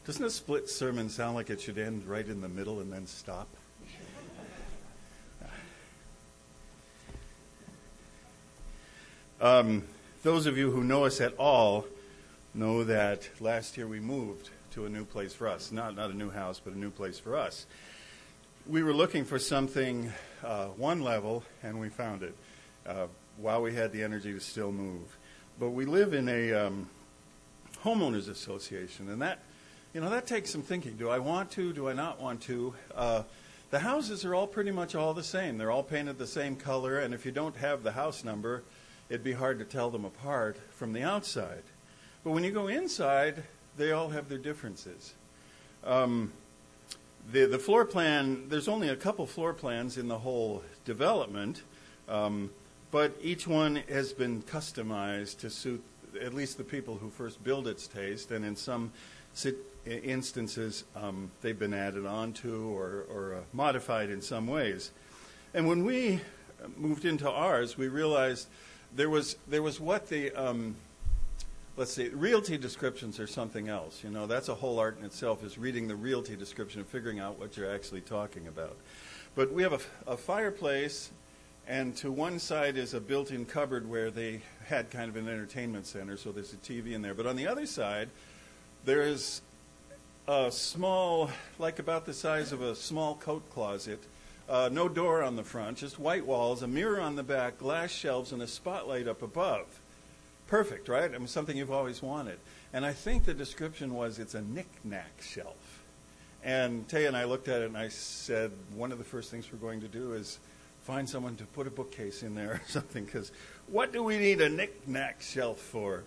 Doesn't a split sermon sound like it should end right in the middle and then stop? Those of you who know us at all know that last year we moved to a new place for us. Not a new house, but a new place for us. We were looking for something one level, and we found it while we had the energy to still move. But we live in a homeowners association, and that takes some thinking. Do I want to? Do I not want to? The houses are all pretty much all the same. They're all painted the same color, and if you don't have the house number, it'd be hard to tell them apart from the outside. But when you go inside, they all have their differences. The floor plan, there's only a couple floor plans in the whole development, but each one has been customized to suit at least the people who first build its taste, and in some instances they've been added on to or modified in some ways. And when we moved into ours, we realized there was what the realty descriptions are something else. That's a whole art in itself, is reading the realty description and figuring out what you're actually talking about. But we have a fireplace, and to one side is a built-in cupboard where they had kind of an entertainment center, so there's a TV in there. But on the other side, there is a small, like about the size of a small coat closet, no door on the front, just white walls, a mirror on the back, glass shelves, and a spotlight up above. Perfect, right? I mean, something you've always wanted. And I think the description was it's a knick-knack shelf. And Tay and I looked at it and I said, one of the first things we're going to do is find someone to put a bookcase in there or something, because what do we need a knick-knack shelf for?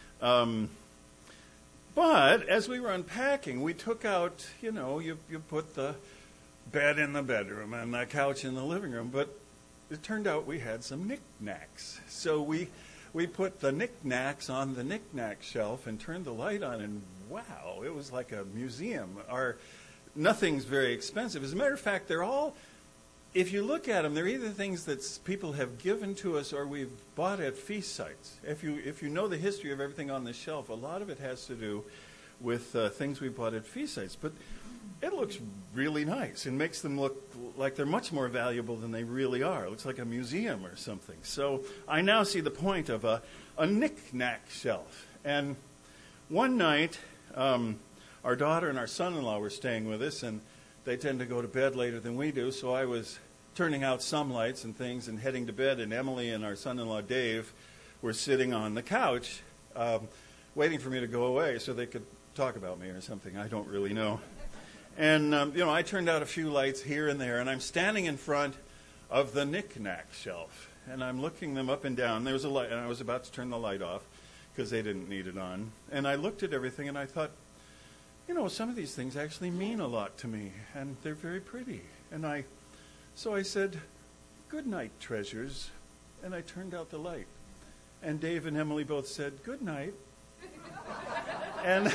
But as we were unpacking, we took out, you put the bed in the bedroom and the couch in the living room, but it turned out we had some knickknacks. So we put the knickknacks on the knickknack shelf and turned the light on, and wow, it was like a museum. Nothing's very expensive. As a matter of fact, they're all, if you look at them, they're either things that people have given to us or we've bought at feast sites. If you know the history of everything on this shelf, a lot of it has to do with things we bought at feast sites. But it looks really nice and makes them look like they're much more valuable than they really are. It looks like a museum or something. So I now see the point of a knick-knack shelf. And one night, our daughter and our son-in-law were staying with us, and they tend to go to bed later than we do, so I was turning out some lights and things and heading to bed, and Emily and our son-in-law Dave were sitting on the couch waiting for me to go away so they could talk about me or something. I don't really know. And, I turned out a few lights here and there, and I'm standing in front of the knick-knack shelf, and I'm looking them up and down. There was a light, and I was about to turn the light off because they didn't need it on. And I looked at everything, and I thought, some of these things actually mean a lot to me, and they're very pretty. And so I said, "Good night, treasures," and I turned out the light. And Dave and Emily both said, "Good night." And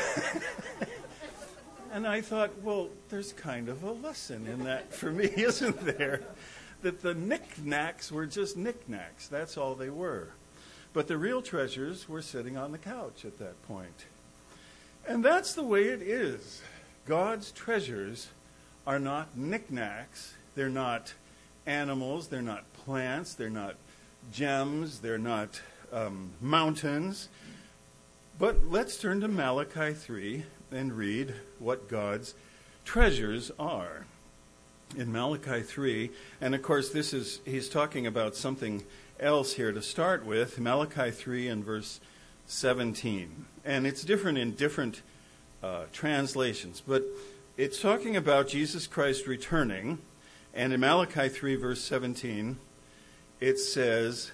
and I thought, well, there's kind of a lesson in that for me, isn't there? That the knickknacks were just knickknacks. That's all they were. But the real treasures were sitting on the couch at that point. And that's the way it is. God's treasures are not knickknacks. They're not animals. They're not plants. They're not gems. They're not mountains. But let's turn to Malachi 3 and read what God's treasures are. In Malachi 3, and of course he's talking about something else here to start with, Malachi 3 and verse 17. And it's different in different translations, but it's talking about Jesus Christ returning, and in Malachi 3 verse 17, it says,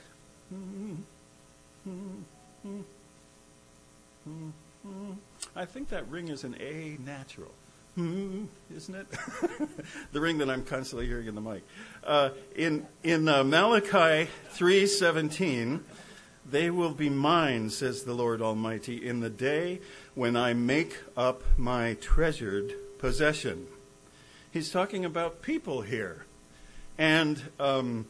I think that ring is an A natural, isn't it? The ring that I'm constantly hearing in the mic. In Malachi 3:17, they will be mine, says the Lord Almighty, in the day when I make up my treasured possession. He's talking about people here. And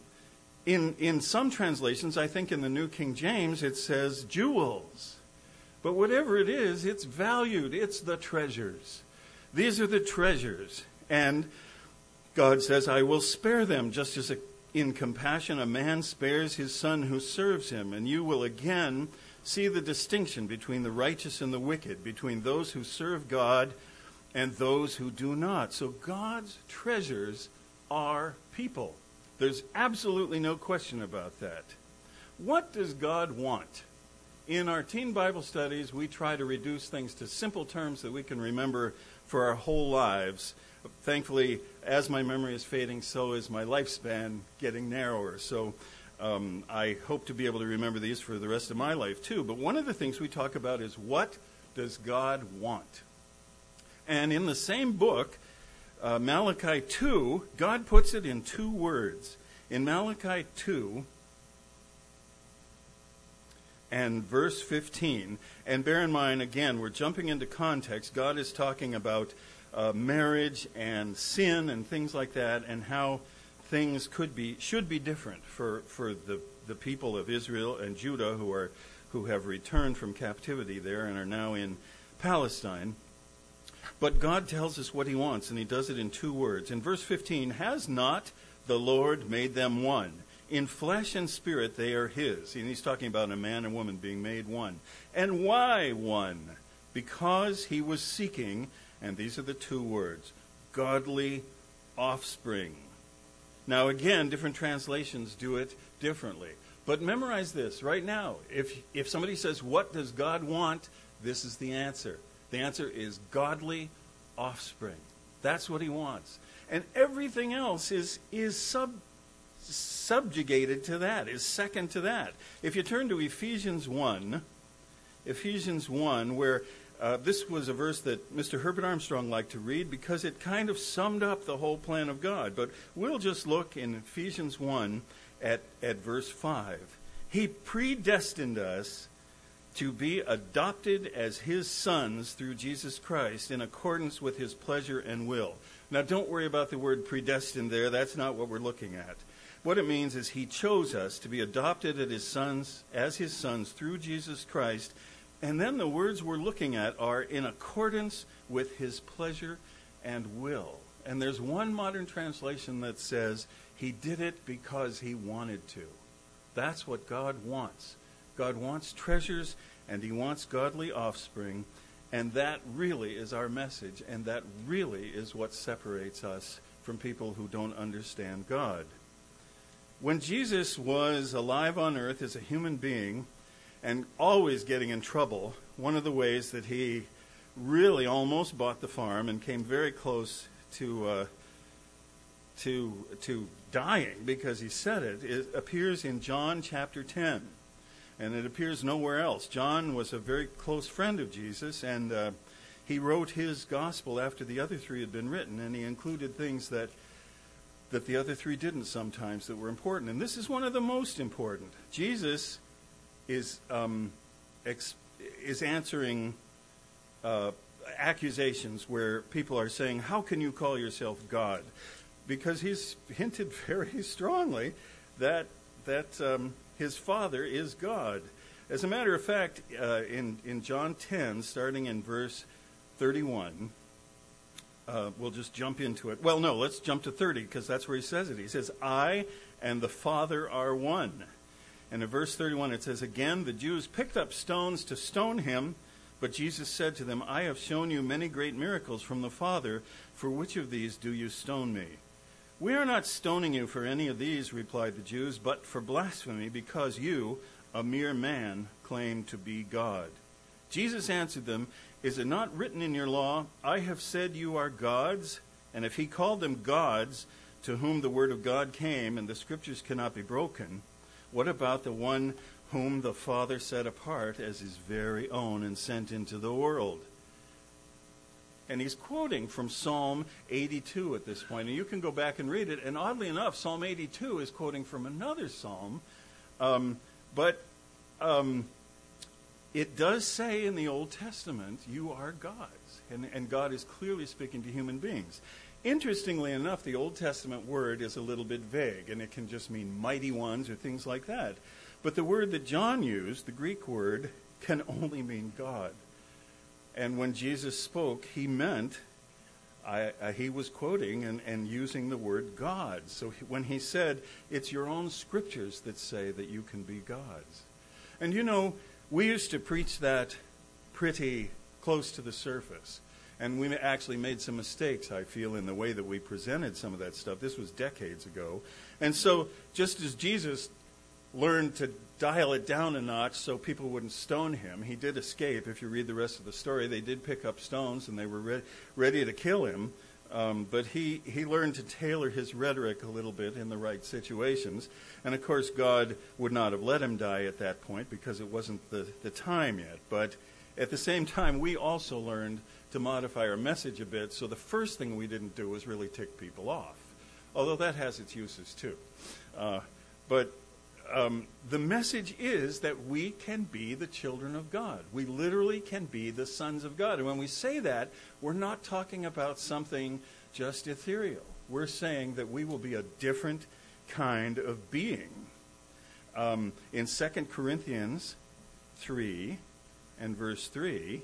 in some translations, I think in the New King James, it says jewels. But whatever it is, it's valued. It's the treasures. These are the treasures. And God says, I will spare them, just as in compassion a man spares his son who serves him. And you will again see the distinction between the righteous and the wicked, between those who serve God and those who do not. So God's treasures are people. There's absolutely no question about that. What does God want? In our teen Bible studies, we try to reduce things to simple terms that we can remember for our whole lives. Thankfully, as my memory is fading, so is my lifespan getting narrower. So I hope to be able to remember these for the rest of my life, too. But one of the things we talk about is, what does God want? And in the same book, Malachi 2, God puts it in 2 words. In Malachi 2 and verse 15, and bear in mind, again, we're jumping into context. God is talking about marriage and sin and things like that, and how things should be different for the people of Israel and Judah who have returned from captivity there and are now in Palestine. But God tells us what he wants, and he does it in 2 words. In verse 15, has not the Lord made them one? In flesh and spirit they are his. And he's talking about a man and woman being made one. And why one? Because he was seeking, and these are the 2 words, godly offspring. Now again, different translations do it differently. But memorize this right now. If somebody says, what does God want? This is the answer. The answer is godly offspring. That's what he wants. And everything else is subjugated to that, is second to that. If you turn to Ephesians 1, where this was a verse that Mr. Herbert Armstrong liked to read because it kind of summed up the whole plan of God. But we'll just look in Ephesians 1 at verse 5. He predestined us to be adopted as his sons through Jesus Christ in accordance with his pleasure and will. Now, don't worry about the word predestined there. That's not what we're looking at. What it means is he chose us to be adopted as his sons through Jesus Christ. And then the words we're looking at are in accordance with his pleasure and will. And there's one modern translation that says he did it because he wanted to. That's what God wants. God wants treasures, and he wants godly offspring, and that really is our message, and that really is what separates us from people who don't understand God. When Jesus was alive on earth as a human being, and always getting in trouble, one of the ways that he really almost bought the farm and came very close to dying because he said it appears in John chapter 10. And it appears nowhere else. John was a very close friend of Jesus, and he wrote his gospel after the other 3 had been written, and he included things that the other 3 didn't sometimes that were important. And this is one of the most important. Jesus is answering accusations where people are saying, how can you call yourself God? Because he's hinted very strongly that his Father is God. As a matter of fact, in John 10, starting in verse 31, we'll just jump into it. Well, no, let's jump to 30, because that's where he says it. He says, I and the Father are one. And in verse 31 it says, again, the Jews picked up stones to stone him, but Jesus said to them, I have shown you many great miracles from the Father. For which of these do you stone me? We are not stoning you for any of these, replied the Jews, but for blasphemy, because you, a mere man, claim to be God. Jesus answered them, is it not written in your law, I have said you are gods? And if he called them gods, to whom the word of God came, and the scriptures cannot be broken, what about the one whom the Father set apart as his very own and sent into the world? And he's quoting from Psalm 82 at this point. And you can go back and read it. And oddly enough, Psalm 82 is quoting from another psalm. But it does say in the Old Testament, you are gods. And God is clearly speaking to human beings. Interestingly enough, the Old Testament word is a little bit vague. And it can just mean mighty ones or things like that. But the word that John used, the Greek word, can only mean God. And when Jesus spoke, he meant, he was quoting and using the word God. So when he said, it's your own scriptures that say that you can be gods. And you know, we used to preach that pretty close to the surface. And we actually made some mistakes, I feel, in the way that we presented some of that stuff. This was decades ago. And so just as Jesus learned to dial it down a notch so people wouldn't stone him, he did escape. If you read the rest of the story, they did pick up stones and they were ready to kill him. But he learned to tailor his rhetoric a little bit in the right situations. And of course, God would not have let him die at that point because it wasn't the time yet. But at the same time, we also learned to modify our message a bit. So the first thing we didn't do was really tick people off, although that has its uses too. But the message is that we can be the children of God. We literally can be the sons of God. And when we say that, we're not talking about something just ethereal. We're saying that we will be a different kind of being. In 2 Corinthians 3 and verse 3,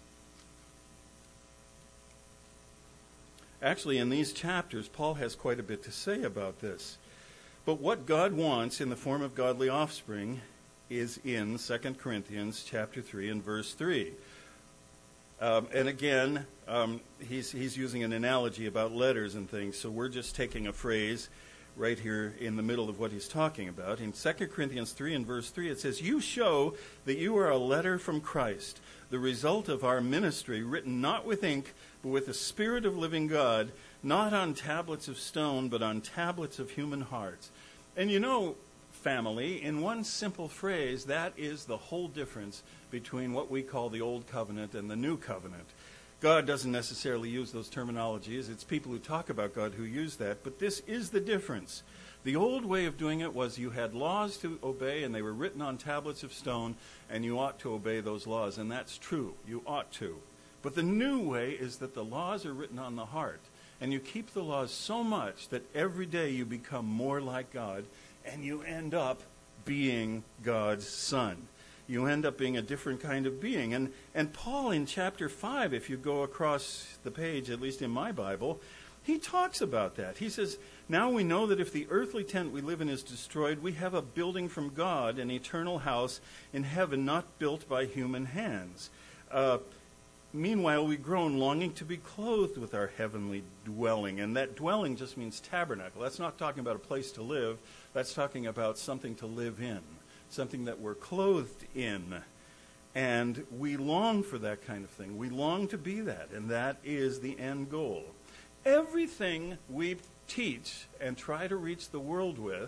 actually in these chapters, Paul has quite a bit to say about this. But what God wants in the form of godly offspring is in 2 Corinthians chapter 3 and verse 3. And again, he's using an analogy about letters and things, so we're just taking a phrase right here in the middle of what he's talking about. In 2 Corinthians 3 and verse 3, it says, "You show that you are a letter from Christ, the result of our ministry, written not with ink, but with the Spirit of living God, not on tablets of stone, but on tablets of human hearts." And you know, family, in one simple phrase, that is the whole difference between what we call the Old Covenant and the New Covenant. God doesn't necessarily use those terminologies. It's people who talk about God who use that. But this is the difference. The old way of doing it was you had laws to obey, and they were written on tablets of stone, and you ought to obey those laws. And that's true. You ought to. But the new way is that the laws are written on the heart. And you keep the laws so much that every day you become more like God, and you end up being God's son. You end up being a different kind of being. And Paul in chapter 5, if you go across the page, at least in my Bible, he talks about that. He says, "Now we know that if the earthly tent we live in is destroyed, we have a building from God, an eternal house in heaven, not built by human hands. Meanwhile, we groan, longing to be clothed with our heavenly dwelling." And that dwelling just means tabernacle. That's not talking about a place to live. That's talking about something to live in, something that we're clothed in. And we long for that kind of thing. We long to be that, and that is the end goal. Everything we teach and try to reach the world with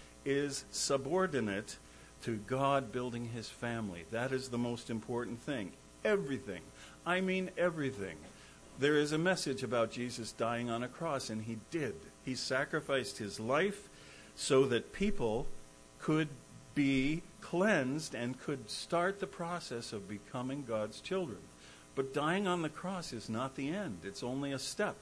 is subordinate to God building his family. That is the most important thing. Everything. I mean everything. There is a message about Jesus dying on a cross, and he did. He sacrificed his life so that people could be cleansed and could start the process of becoming God's children. But dying on the cross is not the end. It's only a step.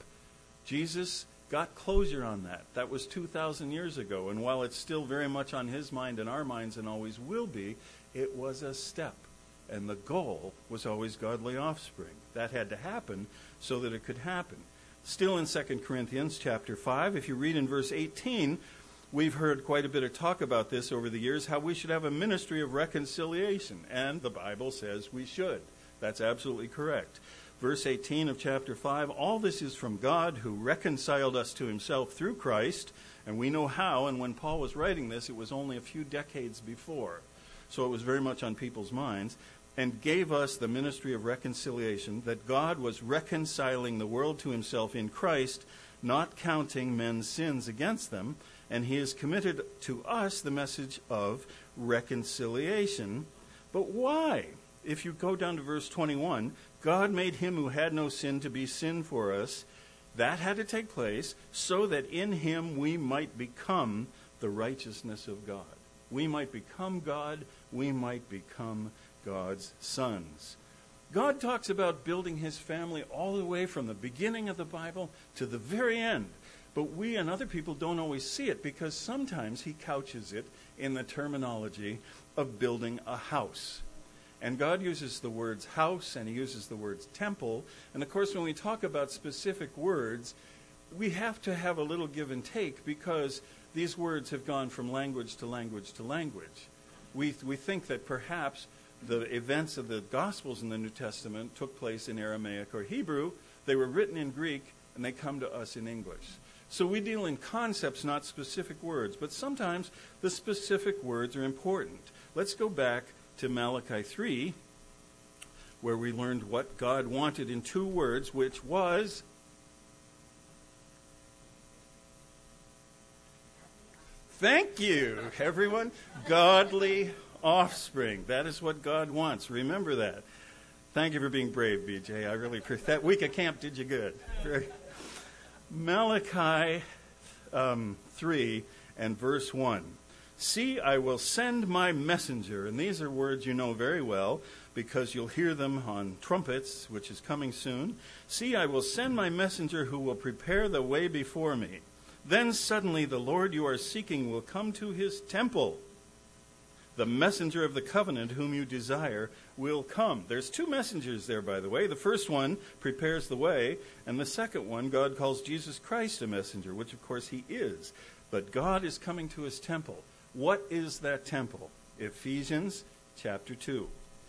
Jesus got closure on that. That was 2,000 years ago. And while it's still very much on his mind and our minds and always will be, it was a step. And the goal was always godly offspring. That had to happen so that it could happen. Still in 2 Corinthians chapter 5, if you read in verse 18, we've heard quite a bit of talk about this over the years, how we should have a ministry of reconciliation. And the Bible says we should. That's absolutely correct. Verse 18 of chapter 5, "All this is from God who reconciled us to himself through Christ." And we know how, and when Paul was writing this, it was only a few decades before. So it was very much on people's minds. "And gave us the ministry of reconciliation, that God was reconciling the world to himself in Christ, not counting men's sins against them. And he has committed to us the message of reconciliation." But why? If you go down to verse 21, "God made him who had no sin to be sin for us." That had to take place so that in him we might become the righteousness of God. We might become God. We might become God's sons. God talks about building his family all the way from the beginning of the Bible to the very end. But we and other people don't always see it because sometimes he couches it in the terminology of building a house. And God uses the words house, and he uses the words temple. And of course, when we talk about specific words, we have to have a little give and take, because these words have gone from language to language to language. We think that perhaps the events of the Gospels in the New Testament took place in Aramaic or Hebrew. They were written in Greek, and they come to us in English. So we deal in concepts, not specific words. But sometimes the specific words are important. Let's go back to Malachi 3, where we learned what God wanted in 2 words, which was thank you, everyone. Godly offspring. That is what God wants. Remember that. Thank you for being brave, BJ. I really appreciate that. Week of camp did you good. Malachi 3 and verse 1. See, I will send my messenger. And these are words you know very well, because you'll hear them on trumpets, which is coming soon. See, I will send my messenger who will prepare the way before me. Then suddenly the Lord you are seeking will come to his temple. The messenger of the covenant whom you desire will come. There's 2 messengers there, by the way. The first one prepares the way, and the second one, God calls Jesus Christ a messenger, which of course he is. But God is coming to his temple. What is that temple? Ephesians chapter 2.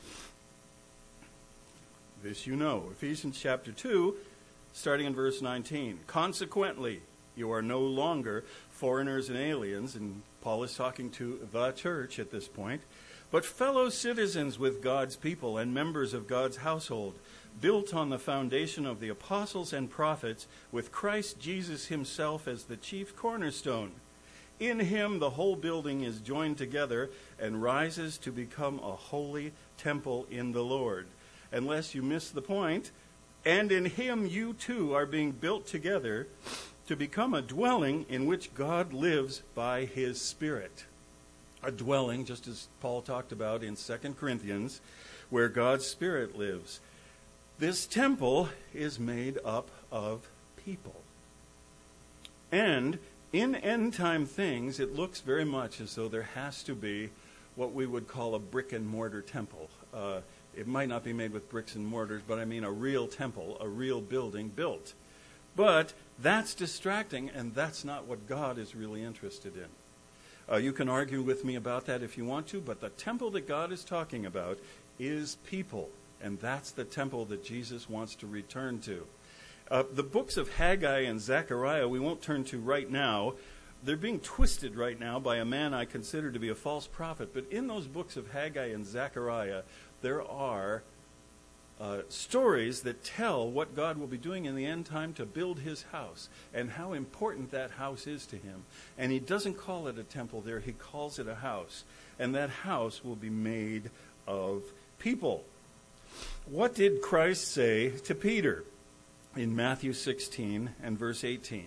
This you know. Ephesians chapter 2, starting in verse 19. Consequently, you are no longer foreigners and aliens, and Paul is talking to the church at this point, but fellow citizens with God's people and members of God's household, built on the foundation of the apostles and prophets, with Christ Jesus himself as the chief cornerstone. In him the whole building is joined together and rises to become a holy temple in the Lord. Unless you miss the point, and in him you too are being built together to become a dwelling in which God lives by his Spirit. A dwelling, just as Paul talked about in 2 Corinthians, where God's Spirit lives. This temple is made up of people. And in end-time things, it looks very much as though there has to be what we would call a brick-and-mortar temple. It might not be made with bricks and mortars, but I mean a real temple, a real building built. But that's distracting, and that's not what God is really interested in. You can argue with me about that if you want to, but the temple that God is talking about is people, and that's the temple that Jesus wants to return to. The books of Haggai and Zechariah we won't turn to right now. They're being twisted right now by a man I consider to be a false prophet, but in those books of Haggai and Zechariah, there are stories that tell what God will be doing in the end time to build his house and how important that house is to him. And he doesn't call it a temple there, he calls it a house. And that house will be made of people. What did Christ say to Peter in Matthew 16 and verse 18?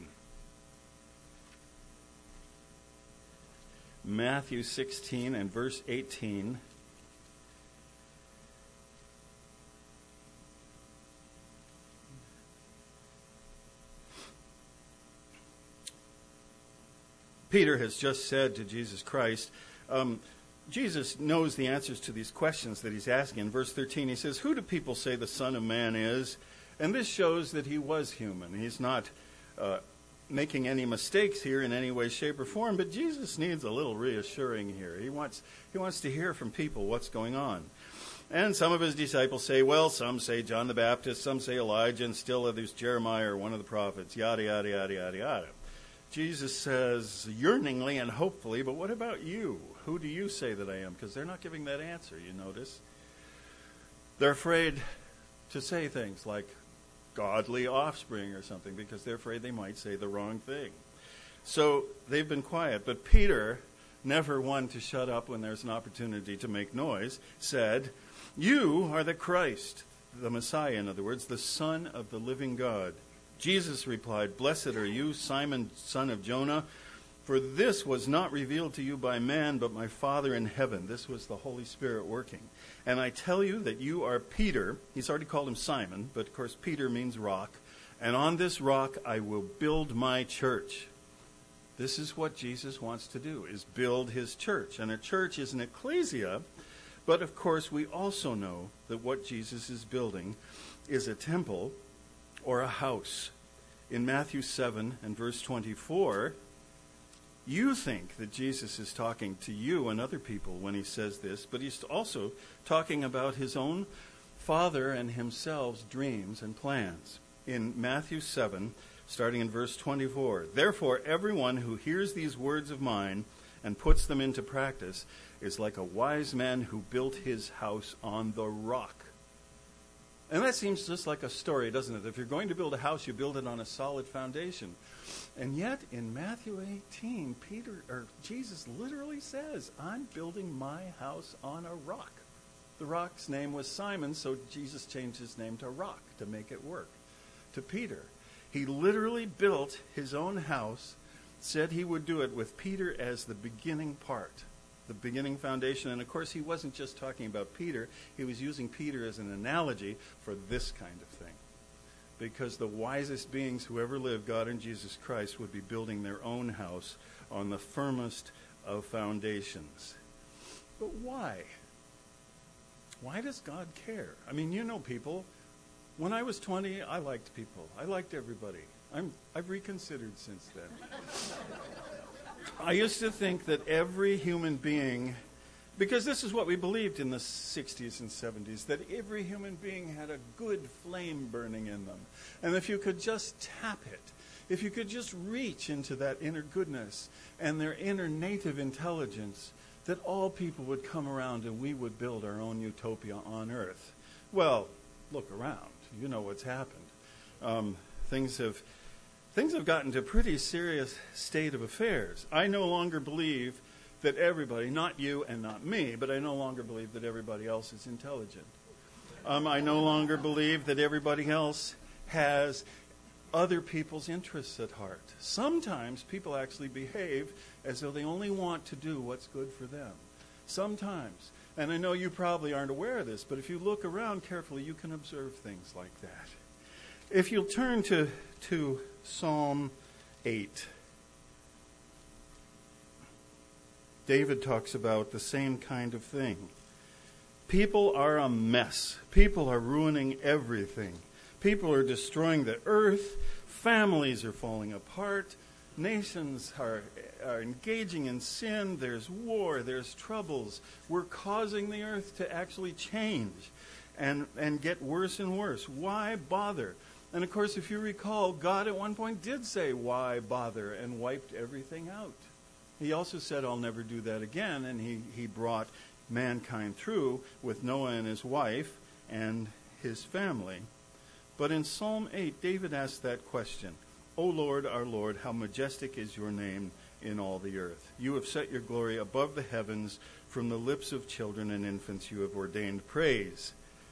Matthew 16 and verse 18. Peter has just said to Jesus Christ, Jesus knows the answers to these questions that he's asking. In verse 13, he says, "Who do people say the Son of Man is?" And this shows that he was human. He's not making any mistakes here in any way, shape, or form, but Jesus needs a little reassuring here. He wants to hear from people what's going on. And some of his disciples say, well, some say John the Baptist, some say Elijah, and still others Jeremiah or one of the prophets, yada, yada, yada, yada, yada. Jesus says yearningly and hopefully, but what about you? Who do you say that I am? Because they're not giving that answer, you notice. They're afraid to say things like godly offspring or something because they're afraid they might say the wrong thing. So they've been quiet. But Peter, never one to shut up when there's an opportunity to make noise, said, "You are the Christ," the Messiah, in other words, the Son of the living God. Jesus replied, "Blessed are you, Simon, son of Jonah, for this was not revealed to you by man, but my Father in heaven." This was the Holy Spirit working. "And I tell you that you are Peter." He's already called him Simon, but of course Peter means rock. "And on this rock I will build my church." This is what Jesus wants to do, is build his church. And a church is an ecclesia, But of course, we also know that what Jesus is building is a temple or a house. In Matthew 7 and verse 24, you think that Jesus is talking to you and other people when he says this, but he's also talking about his own Father and himself's dreams and plans. In Matthew 7, starting in verse 24, therefore everyone who hears these words of mine and puts them into practice is like a wise man who built his house on the rock. And that seems just like a story, doesn't it? If you're going to build a house, you build it on a solid foundation. And yet, in Matthew 18, Jesus literally says, I'm building my house on a rock. The rock's name was Simon, so Jesus changed his name to Rock to make it work. To Peter, he literally built his own house, said he would do it with Peter as the beginning part, the beginning foundation. And of course, he wasn't just talking about Peter. He was using Peter as an analogy for this kind of thing. Because the wisest beings who ever lived, God and Jesus Christ, would be building their own house on the firmest of foundations. But why? Why does God care? I mean, you know people. When I was 20, I liked people. I liked everybody. I've reconsidered since then. I used to think that every human being, because this is what we believed in the 60s and 70s, that every human being had a good flame burning in them. And if you could just tap it, if you could just reach into that inner goodness and their inner native intelligence, that all people would come around and we would build our own utopia on earth. Well, look around. You know what's happened. Things have gotten to a pretty serious state of affairs. I no longer believe that everybody, not you and not me, but I no longer believe that everybody else is intelligent. I no longer believe that everybody else has other people's interests at heart. Sometimes people actually behave as though they only want to do what's good for them. Sometimes. And I know you probably aren't aware of this, but if you look around carefully, you can observe things like that. If you'll turn to Psalm 8, David talks about the same kind of thing. People are a mess. People are ruining everything. People are destroying the earth. Families are falling apart. Nations are engaging in sin. There's war. There's troubles. We're causing the earth to actually change and get worse and worse. Why bother? And of course, if you recall, God at one point did say, why bother, and wiped everything out. He also said, I'll never do that again, and he brought mankind through with Noah and his wife and his family. But in Psalm 8, David asked that question, O Lord, our Lord, how majestic is your name in all the earth. You have set your glory above the heavens. From the lips of children and infants you have ordained praise.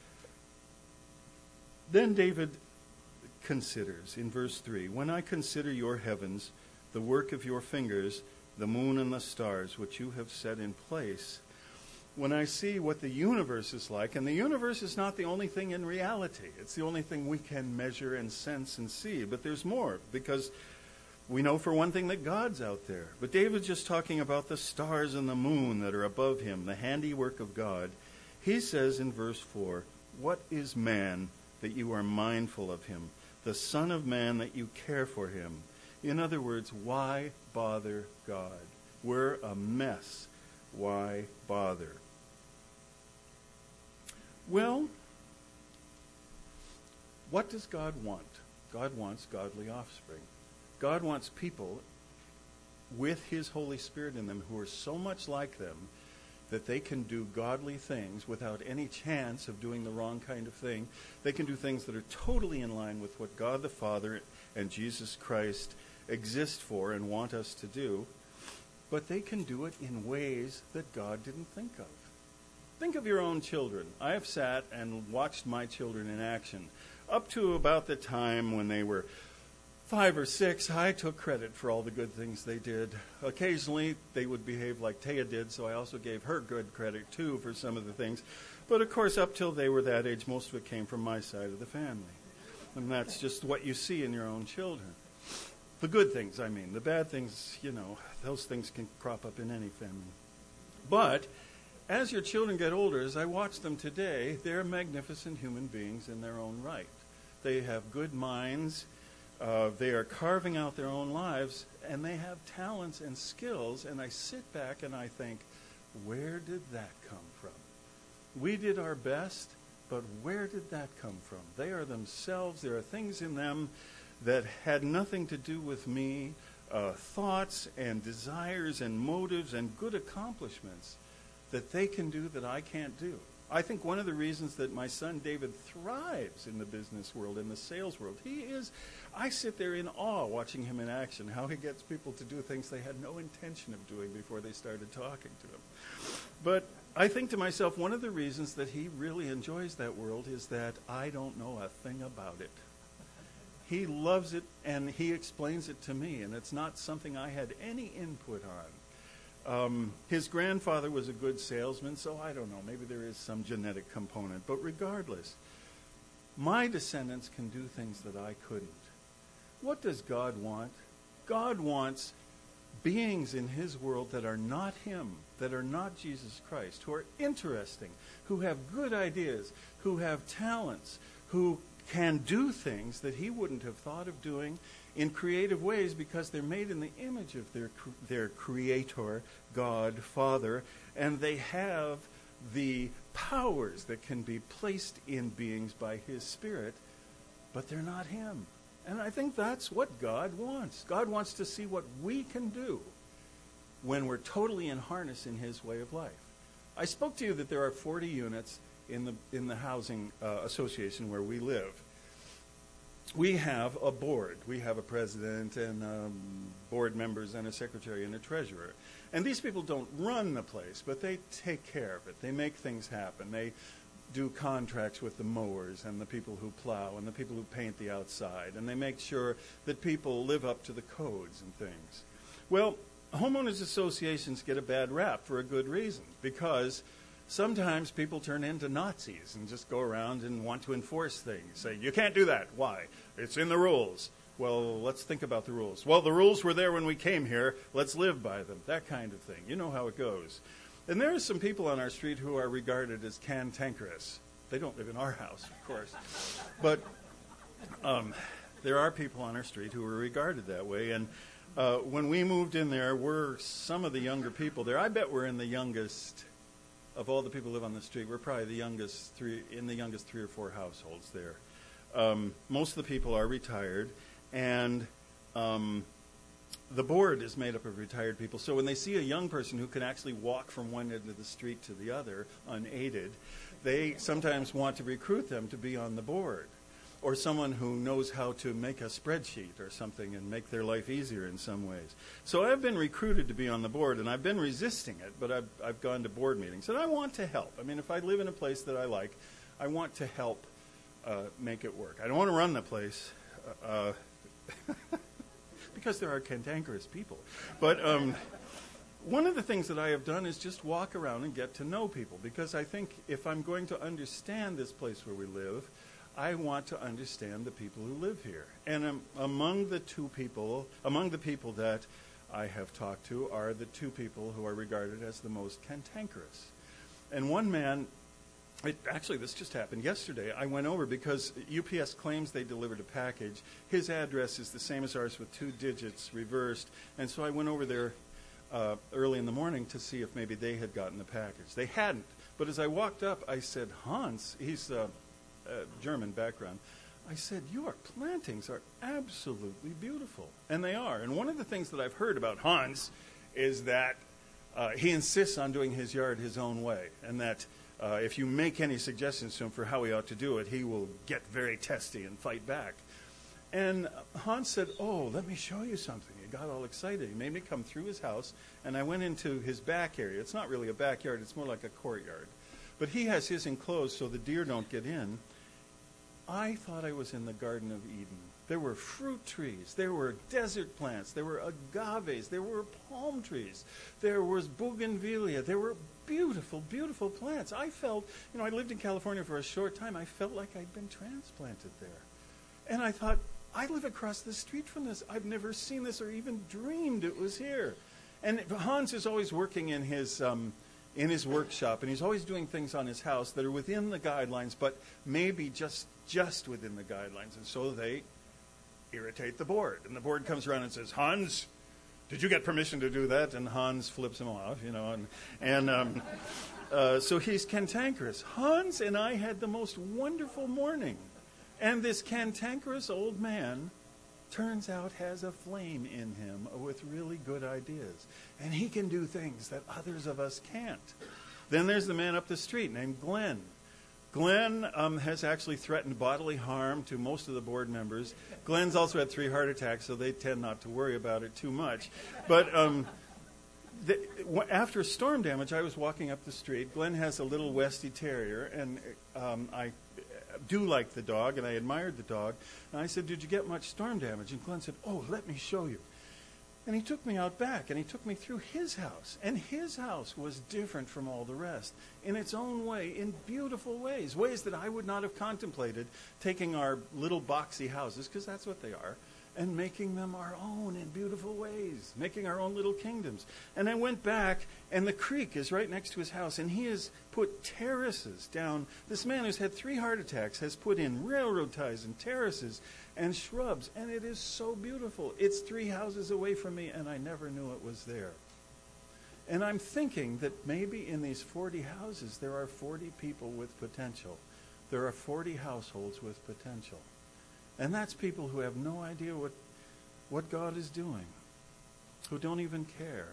Then David considers in verse 3, when I consider your heavens, the work of your fingers, the moon and the stars, which you have set in place, when I see what the universe is like, and the universe is not the only thing in reality. It's the only thing we can measure and sense and see. But there's more, because we know for one thing that God's out there. But David's just talking about the stars and the moon that are above him, the handiwork of God. He says in verse 4, what is man that you are mindful of him? The Son of Man that you care for him. In other words, why bother God? We're a mess. Why bother? Well, what does God want? God wants godly offspring. God wants people with his Holy Spirit in them who are so much like them that they can do godly things without any chance of doing the wrong kind of thing. They can do things that are totally in line with what God the Father and Jesus Christ exist for and want us to do, but they can do it in ways that God didn't think of. Think of your own children. I have sat and watched my children in action. Up to about the time when they were 5 or 6, I took credit for all the good things they did. Occasionally, they would behave like Taya did, so I also gave her good credit, too, for some of the things. But, of course, up till they were that age, most of it came from my side of the family. And that's just what you see in your own children. The good things, I mean. The bad things, those things can crop up in any family. But as your children get older, as I watch them today, they're magnificent human beings in their own right. They have good minds. They are carving out their own lives, and they have talents and skills. And I sit back and I think, where did that come from? We did our best, but where did that come from? They are themselves. There are things in them that had nothing to do with me, thoughts and desires and motives and good accomplishments that they can do that I can't do. I think one of the reasons that my son David thrives in the business world, in the sales world, I sit there in awe watching him in action, how he gets people to do things they had no intention of doing before they started talking to him. But I think to myself, one of the reasons that he really enjoys that world is that I don't know a thing about it. He loves it, and he explains it to me, and it's not something I had any input on. His grandfather was a good salesman, so I don't know, maybe there is some genetic component. But regardless, my descendants can do things that I couldn't. What does God want? God wants beings in his world that are not him, that are not Jesus Christ, who are interesting, who have good ideas, who have talents, who can do things that he wouldn't have thought of doing in creative ways because they're made in the image of their creator, God, Father, and they have the powers that can be placed in beings by his Spirit, but they're not him. And I think that's what God wants. God wants to see what we can do when we're totally in harness in his way of life. I spoke to you that there are 40 units in the housing association where we live. We have a board. We have a president and board members and a secretary and a treasurer. And these people don't run the place, but they take care of it. They make things happen. They do contracts with the mowers and the people who plow and the people who paint the outside. And they make sure that people live up to the codes and things. Well, homeowners associations get a bad rap for a good reason, because sometimes people turn into Nazis and just go around and want to enforce things. Say, you can't do that. Why? It's in the rules. Well, let's think about the rules. Well, the rules were there when we came here. Let's live by them. That kind of thing. You know how it goes. And there are some people on our street who are regarded as cantankerous. They don't live in our house, of course. But there are people on our street who are regarded that way. And when we moved in there, we're some of the younger people there. I bet we're in the youngest of all the people who live on the street. We're probably the youngest three or four households there. Most of the people are retired, and the board is made up of retired people. So when they see a young person who can actually walk from one end of the street to the other unaided, they sometimes want to recruit them to be on the board, or someone who knows how to make a spreadsheet or something and make their life easier in some ways. So I've been recruited to be on the board, and I've been resisting it, but I've gone to board meetings. And I want to help. I mean, if I live in a place that I like, I want to help make it work. I don't want to run the place because there are cantankerous people. But one of the things that I have done is just walk around and get to know people, because I think if I'm going to understand this place where we live, I want to understand the people who live here. And among the people that I have talked to are the two people who are regarded as the most cantankerous. And one man, actually this just happened yesterday, I went over because UPS claims they delivered a package. His address is the same as ours with 2 digits reversed. And so I went over there early in the morning to see if maybe they had gotten the package. They hadn't. But as I walked up, I said, Hans, he's German background, I said, your plantings are absolutely beautiful. And they are. And one of the things that I've heard about Hans is that he insists on doing his yard his own way, and that if you make any suggestions to him for how he ought to do it, he will get very testy and fight back. And Hans said, oh, let me show you something. He got all excited. He made me come through his house, and I went into his back area. It's not really a backyard. It's more like a courtyard. But he has his enclosed so the deer don't get in. I thought I was in the Garden of Eden. There were fruit trees. There were desert plants. There were agaves. There were palm trees. There was bougainvillea. There were beautiful, beautiful plants. I felt, I lived in California for a short time. I felt like I'd been transplanted there. And I thought, I live across the street from this. I've never seen this or even dreamed it was here. And Hans is always working in his in his workshop, and he's always doing things on his house that are within the guidelines, but maybe just within the guidelines. And so they irritate the board. And the board comes around and says, Hans, did you get permission to do that? And Hans flips him off, so he's cantankerous. Hans and I had the most wonderful morning. And this cantankerous old man turns out has a flame in him with really good ideas. And he can do things that others of us can't. Then there's the man up the street named Glenn. Glenn has actually threatened bodily harm to most of the board members. Glenn's also had 3 heart attacks, so they tend not to worry about it too much. But after storm damage, I was walking up the street. Glenn has a little Westie Terrier, and I do like the dog, and I admired the dog. And I said, did you get much storm damage? And Glenn said, oh, let me show you. And he took me out back, and he took me through his house. And his house was different from all the rest in its own way, in beautiful ways, ways that I would not have contemplated, taking our little boxy houses, because that's what they are, and making them our own in beautiful ways, making our own little kingdoms. And I went back, and the creek is right next to his house, and he has put terraces down. This man who's had 3 heart attacks has put in railroad ties and terraces and shrubs, and it is so beautiful. It's 3 houses away from me, and I never knew it was there. And I'm thinking that maybe in these 40 houses, there are 40 people with potential. There are 40 households with potential. And that's people who have no idea what God is doing, who don't even care.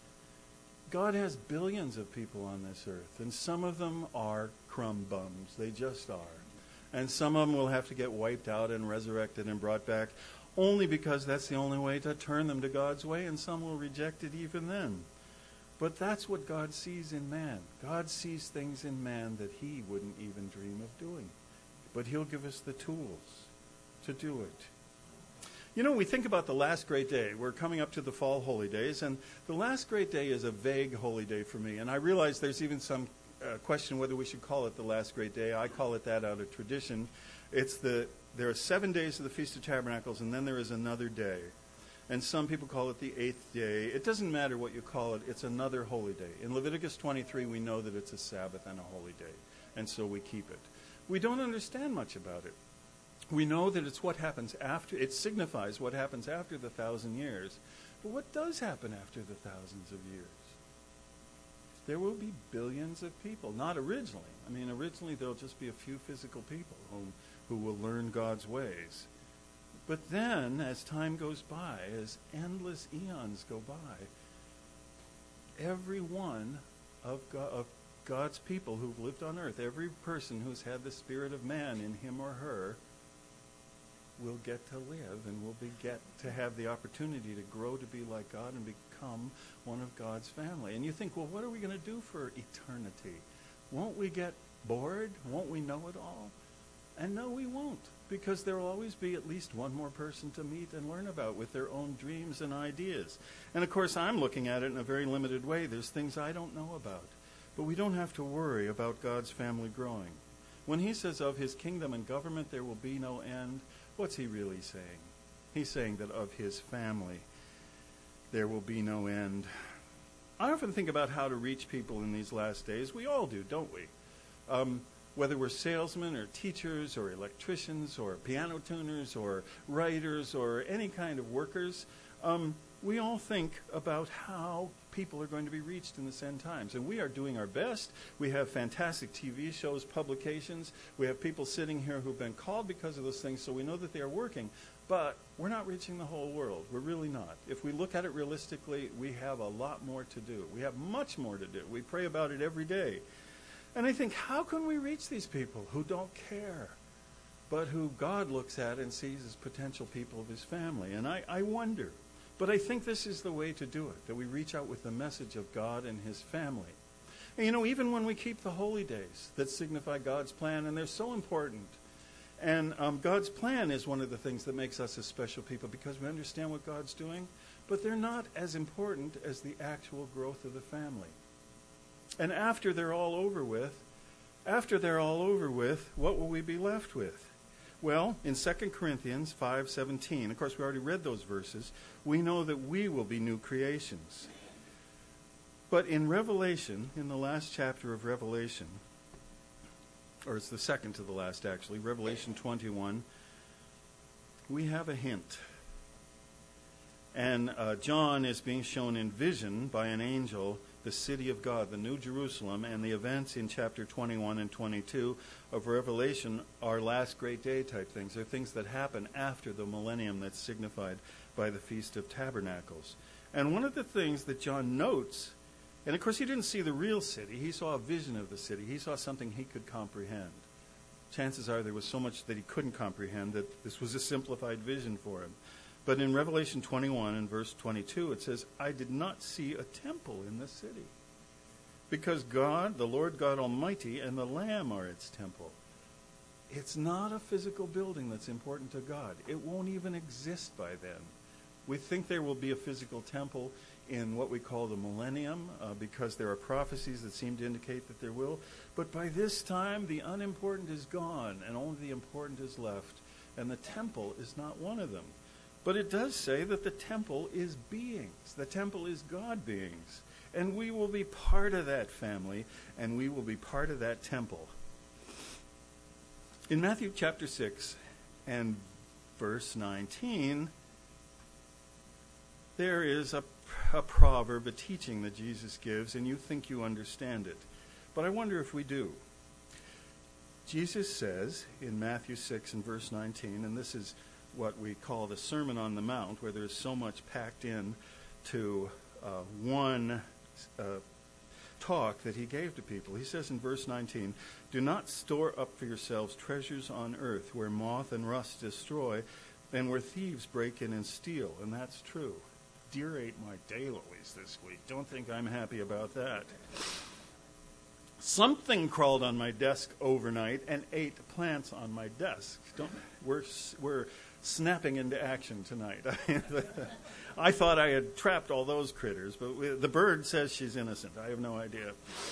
God has billions of people on this earth, and some of them are crumb bums. They just are. And some of them will have to get wiped out and resurrected and brought back only because that's the only way to turn them to God's way, and some will reject it even then. But that's what God sees in man. God sees things in man that he wouldn't even dream of doing. But he'll give us the tools to do it. We think about the last great day. We're coming up to the fall holy days, and the last great day is a vague holy day for me. And I realize there's even some question whether we should call it the last great day. I call it that out of tradition. There are 7 days of the Feast of Tabernacles, and then there is another day. And some people call it the 8th day. It doesn't matter what you call it. It's another holy day. In Leviticus 23, we know that it's a Sabbath and a holy day, and so we keep it. We don't understand much about it. We know that it's what happens after. It signifies what happens after the 1,000 years. But what does happen after the thousands of years? There will be billions of people. Not originally. Originally there'll just be a few physical people who will learn God's ways. But then, as time goes by, as endless eons go by, every one of God's people who've lived on earth, every person who's had the spirit of man in him or her, will get to live and will get to have the opportunity to grow to be like God and become one of God's family. And you think, well, what are we going to do for eternity? Won't we get bored? Won't we know it all? And no, we won't, because there will always be at least one more person to meet and learn about with their own dreams and ideas. And of course, I'm looking at it in a very limited way. There's things I don't know about. But we don't have to worry about God's family growing. When he says of his kingdom and government there will be no end, what's he really saying? He's saying that of his family there will be no end. I often think about how to reach people in these last days. We all do, don't we? Whether we're salesmen or teachers or electricians or piano tuners or writers or any kind of workers, we all think about how people are going to be reached in this end times. And we are doing our best. We have fantastic TV shows, publications. We have people sitting here who've been called because of those things, so we know that they are working. But we're not reaching the whole world. We're really not. If we look at it realistically, we have a lot more to do. We have much more to do. We pray about it every day. And I think, how can we reach these people who don't care, but who God looks at and sees as potential people of his family? And I wonder. But I think this is the way to do it, that we reach out with the message of God and his family. And even when we keep the holy days that signify God's plan, and they're so important. And God's plan is one of the things that makes us a special people because we understand what God's doing, but they're not as important as the actual growth of the family. And after they're all over with, what will we be left with? Well, in 2 Corinthians 5:17, of course we already read those verses, we know that we will be new creations. But in Revelation, in the last chapter of Revelation, or it's the second to the last actually, Revelation 21, we have a hint. And John is being shown in vision by an angel the city of God, the New Jerusalem, and the events in chapter 21 and 22 of Revelation are last great day type things. They're things that happen after the millennium that's signified by the Feast of Tabernacles. And one of the things that John notes, and of course he didn't see the real city, he saw a vision of the city. He saw something he could comprehend. Chances are there was so much that he couldn't comprehend that this was a simplified vision for him. But in Revelation 21 and verse 22, it says, I did not see a temple in the city, because God, the Lord God Almighty, and the Lamb are its temple. It's not a physical building that's important to God. It won't even exist by then. We think there will be a physical temple in what we call the millennium, because there are prophecies that seem to indicate that there will. But by this time, the unimportant is gone, and only the important is left. And the temple is not one of them. But it does say that the temple is beings. The temple is God beings. And we will be part of that family, and we will be part of that temple. In Matthew chapter 6 and verse 19, there is a proverb, a teaching that Jesus gives, and you think you understand it. But I wonder if we do. Jesus says in Matthew 6 and verse 19, and this is what we call the Sermon on the Mount, where there's so much packed in to one talk that he gave to people. He says in verse 19, do not store up for yourselves treasures on earth where moth and rust destroy and where thieves break in and steal. And that's true. Deer ate my daylilies this week. Don't think I'm happy about that. Something crawled on my desk overnight and ate plants on my desk. We're snapping into action tonight. I thought I had trapped all those critters, but the bird says she's innocent. I have no idea.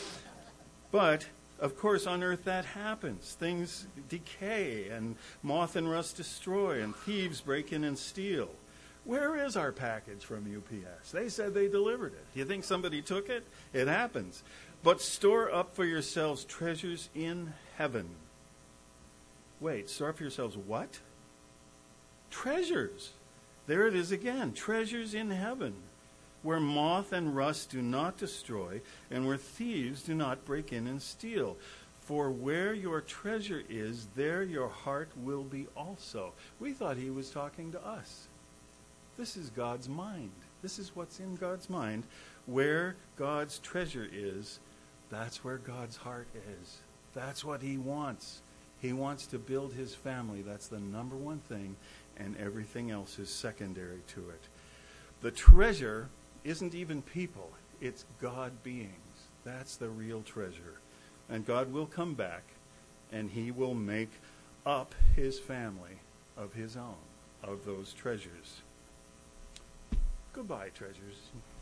But, of course, on earth that happens. Things decay, and moth and rust destroy, and thieves break in and steal. Where is our package from UPS? They said they delivered it. You think somebody took it? It happens. But store up for yourselves treasures in heaven. Wait, store up for yourselves what? Treasures. There it is again. Treasures in heaven, where moth and rust do not destroy, and where thieves do not break in and steal. For where your treasure is, there your heart will be also. We thought he was talking to us. This is God's mind. This is what's in God's mind. Where God's treasure is, that's where God's heart is. That's what he wants. He wants to build his family. That's the number one thing, and everything else is secondary to it. The treasure isn't even people. It's God beings. That's the real treasure. And God will come back, and he will make up his family of his own, of those treasures. Goodbye, treasures.